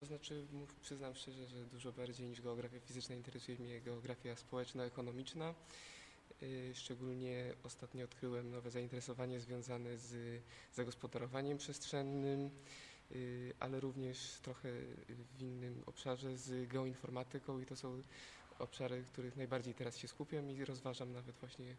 To znaczy, przyznam szczerze, że dużo bardziej niż geografia fizyczna interesuje mnie geografia społeczno-ekonomiczna. Szczególnie ostatnio odkryłem nowe zainteresowanie związane z zagospodarowaniem przestrzennym, ale również trochę w innym obszarze z geoinformatyką i to są obszary, w których najbardziej teraz się skupiam i rozważam nawet właśnie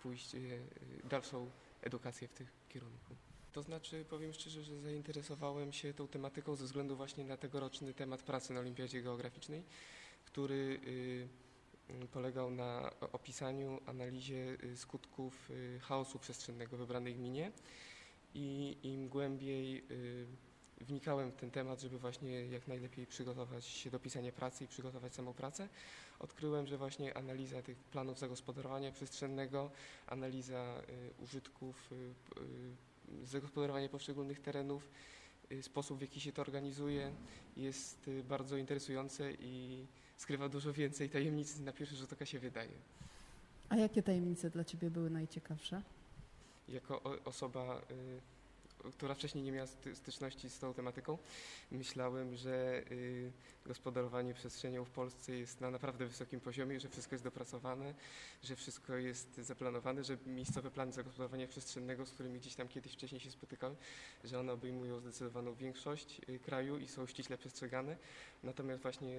dalszą edukację w tym kierunku. To znaczy, powiem szczerze, że zainteresowałem się tą tematyką ze względu właśnie na tegoroczny temat pracy na Olimpiadzie Geograficznej, który polegał na opisaniu, analizie skutków chaosu przestrzennego w wybranej gminie i im głębiej wnikałem w ten temat, żeby właśnie jak najlepiej przygotować się do pisania pracy i przygotować samą pracę, odkryłem, że właśnie analiza tych planów zagospodarowania przestrzennego, analiza użytków, zagospodarowanie poszczególnych terenów, sposób, w jaki się to organizuje, jest bardzo interesujące i skrywa dużo więcej tajemnic, na pierwszy rzut oka się wydaje. A jakie tajemnice dla Ciebie były najciekawsze? Jako osoba, która wcześniej nie miała styczności z tą tematyką, myślałem, że gospodarowanie przestrzenią w Polsce jest na naprawdę wysokim poziomie, że wszystko jest dopracowane, że wszystko jest zaplanowane, że miejscowe plany zagospodarowania przestrzennego, z którymi gdzieś tam kiedyś wcześniej się spotykałem, że one obejmują zdecydowaną większość kraju i są ściśle przestrzegane. Natomiast właśnie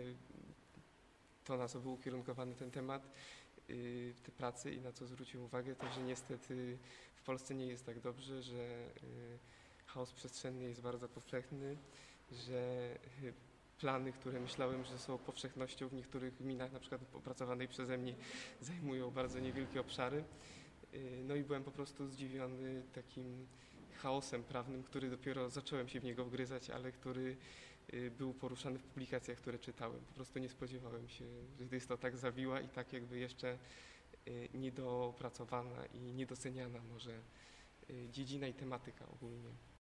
to, na co był ukierunkowany ten temat, te pracy i na co zwróciłem uwagę, to że niestety w Polsce nie jest tak dobrze, że chaos przestrzenny jest bardzo powszechny, że plany, które myślałem, że są powszechnością w niektórych gminach, na przykład opracowanej przeze mnie, zajmują bardzo niewielkie obszary. No i byłem po prostu zdziwiony takim chaosem prawnym, który dopiero zacząłem się w niego wgryzać, ale który był poruszany w publikacjach, które czytałem. Po prostu nie spodziewałem się, że jest to tak zawiła i tak jakby jeszcze niedopracowana i niedoceniana może dziedzina i tematyka ogólnie.